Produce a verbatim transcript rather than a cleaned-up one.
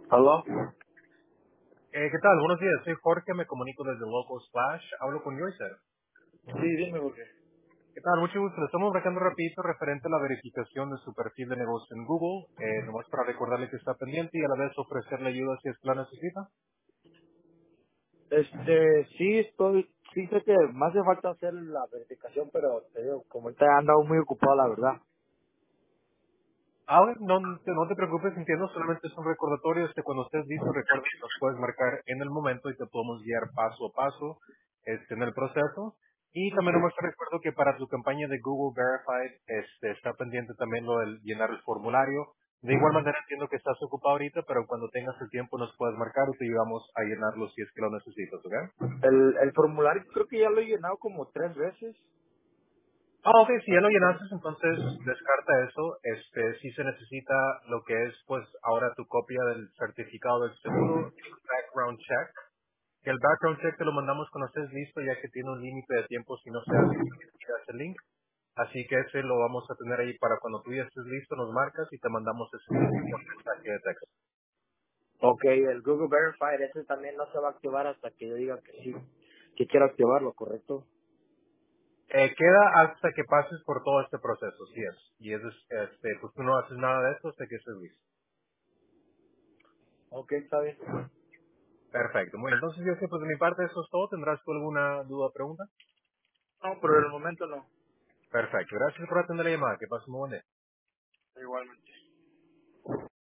¿Aló? Eh, ¿Qué tal? Buenos días. Soy Jorge, me comunico desde Local Splash. Hablo con Yoiser. Sí, dime por qué. ¿Qué tal? Mucho gusto. Le estamos marcando rapidito referente a la verificación de su perfil de negocio en Google. Eh, nomás para recordarle que está pendiente y a la vez ofrecerle ayuda si es que la necesita. Este, sí estoy, sí sé que me hace falta hacer la verificación, pero te digo, como ahorita he andado muy ocupado, la verdad. Ah, ok, no, te- no te preocupes, entiendo, solamente es un recordatorio, este, cuando estés listo, recuerda que nos puedes marcar en el momento y te podemos guiar paso a paso, este, en el proceso. Y también nomás te recuerdo que para tu campaña de Google Verified, este, está pendiente también lo del llenar el formulario. De igual manera entiendo que estás ocupado ahorita, pero cuando tengas el tiempo nos puedes marcar y te ayudamos a llenarlo si es que lo necesitas, ¿ok? El, el formulario creo que ya lo he llenado como tres veces. Ah, ok, si ya lo llenaste, entonces descarta eso. Este, si se necesita lo que es, pues, ahora tu copia del certificado del seguro, el background check. Que el background check te lo mandamos cuando estés listo, ya que tiene un límite de tiempo si no se hace, si hace el link. Así que ese lo vamos a tener ahí para cuando tú ya estés listo, nos marcas y te mandamos ese link por mensaje de texto. Ok, el Google Verified, ese también no se va a activar hasta que yo diga que sí, que quiero activarlo, ¿correcto? Eh, queda hasta que pases por todo este proceso, sí es. Y es, este, pues tú no haces nada de esto hasta que estés listo. Ok, está bien. Perfecto, muy bien. Entonces yo sé, pues de mi parte eso es todo. ¿Tendrás tú alguna duda o pregunta? No, pero en el momento no. Perfecto, gracias por atender la llamada. Que pases muy buen día.